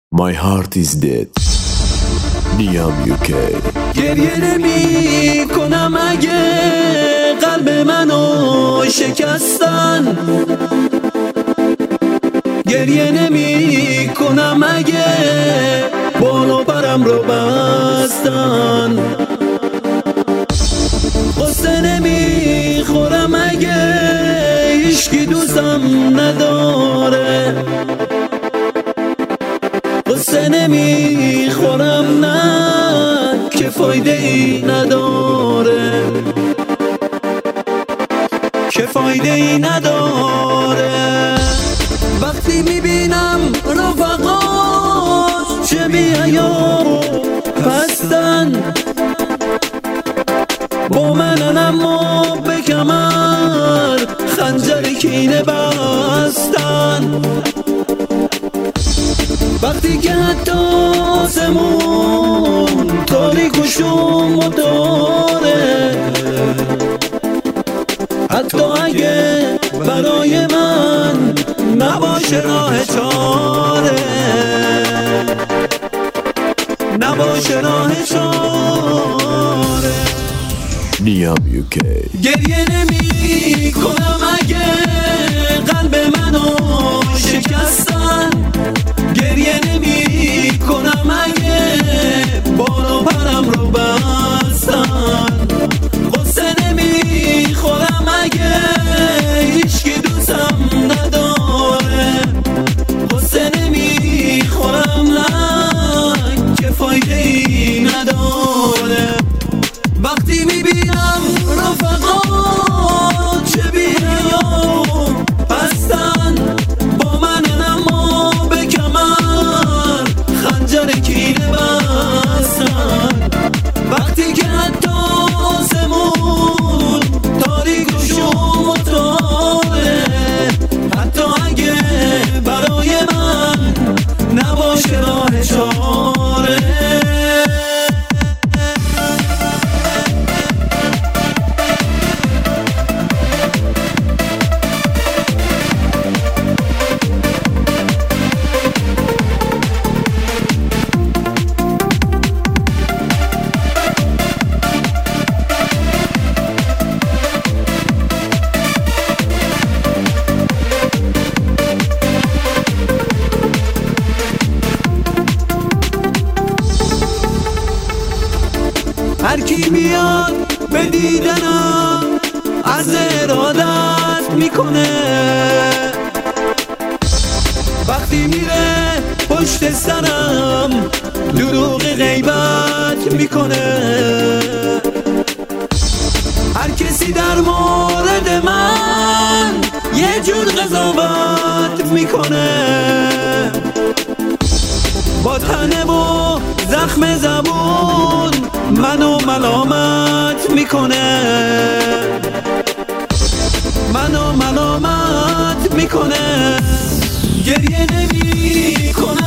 My heart is dead. نیام UK. گریه نمی کنم اگه قلب منو شکستن، گریه نمی کنم اگه بال و پرم رو بستن، قصه نمی خورم اگه هیچکی دوستم نداره، قصه نمی خورم نه که فایده ای نداره، که فایده ای نداره. وقتی میبینم رفقا چه بی حیا پستن، با منن اما به کمر خنجر کینه بستن، وقتی که حتی آسمون تاریک و شوم و داره، حتی اگه برای من نباشه راه چاره، نباشه راه چاره. نیام UK. گریه نمی کنم اگه قلب منو شکستن، گریه نمی کنم اگه بال و پرم رو بستن، قصه نمی خورم اگه هیچکی دوستم نداره، قصه نمی خورم نه که فایده ای نداره. وقتی میبینم رفقا چه بی حیا هستن، با منن اما به کمر خنجر کینه بستن، وقتی که حتی آسمون تاریک و شوم و تاره، حتی اگه برای من نباشه راه چاره. هر کی میاد به دیدنم از ارادت میکنه، وقتی میره پشت سرم دروغ غیبت میکنه، هر کسی در مورد من یه جور قضاوت میکنه، با تنه و زخم زبون منو ملامت میکنه، منو ملامت میکنه. گریه نمی کنم